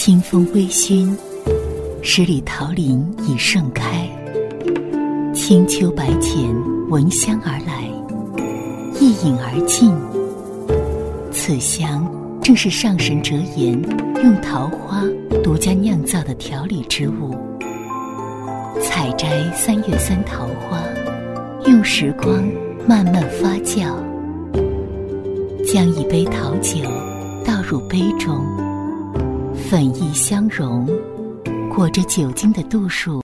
清风微醺，十里桃林已盛开。清秋白浅，闻香而来，一饮而尽。此香正是上神折颜用桃花独家酿造的调理之物。采摘3月3桃花，用时光慢慢发酵，将一杯桃酒倒入杯中，粉意相融，裹着酒精的度数